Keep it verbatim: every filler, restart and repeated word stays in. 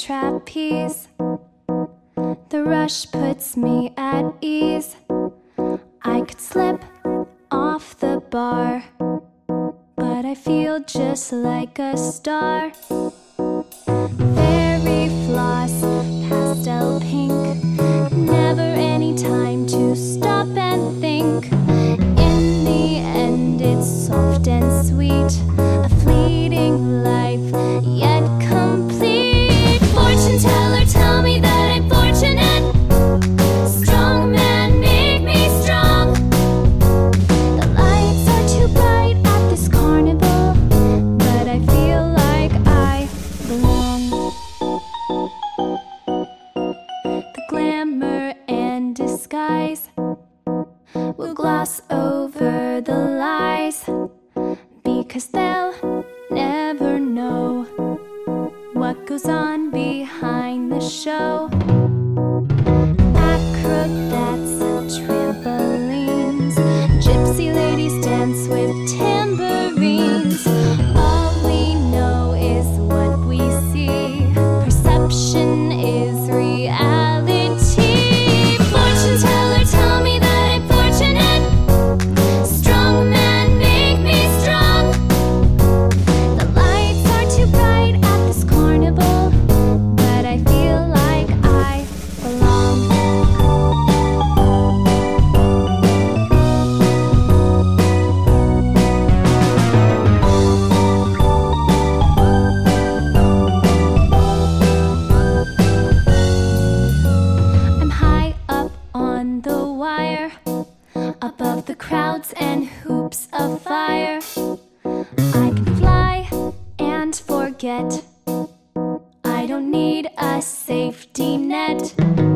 trapeze. The rush puts me at ease. I could slip off the bar, but I feel just like a star. Fairy floss, pastel pink, never any time to stop and think. In the end it's soft and sweet, a fleeting life, yet complete. Fortune teller, tell me that I'm fortunate. Strong man, make me strong. The lights are too bright at this carnival, but I feel like I belong. The glamour and disguise will gloss over the lies, because they'll never know what goes on behind the show. Acrobats, trampolines, gypsy ladies dance with tambourines. All we know is what we see. Perception is reality. Fortune teller, tell me that I'm fortunate. Strong man, make me strong. The lights are too bright at this carnival, but I feel like I belong. I'm high up on the wire, above the crowds and hoops of fire. I can fly and forget. I don't need a safety net.